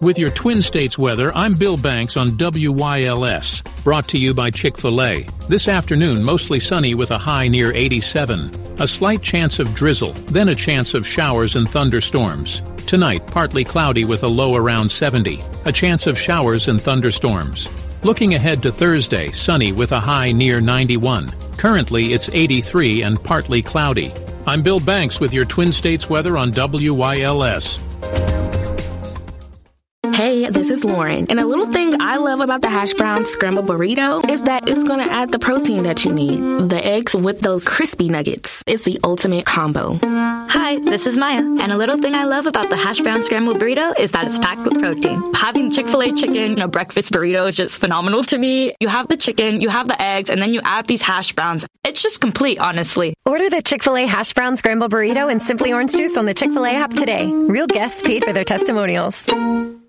With your Twin States weather, I'm Bill Banks on WYLS. Brought to you by Chick-fil-A. This afternoon, mostly sunny with a high near 87. A slight chance of drizzle, then a chance of showers and thunderstorms. Tonight, partly cloudy with a low around 70. A chance of showers and thunderstorms. Looking ahead to Thursday, sunny with a high near 91. Currently, it's 83 and partly cloudy. I'm Bill Banks with your Twin States weather on WYLS. Hey, this is Lauren, and a little thing I love about the hash brown scrambled burrito is that it's going to add the protein that you need. The eggs with those crispy nuggets. It's the ultimate combo. Hi, this is Maya, and a little thing I love about the hash brown scrambled burrito is that it's packed with protein. Having Chick-fil-A chicken in a breakfast burrito is just phenomenal to me. You have the chicken, you have the eggs, and then you add these hash browns. It's just complete, honestly. Order the Chick-fil-A hash brown scrambled burrito and Simply Orange Juice on the Chick-fil-A app today. Real guests paid for their testimonials.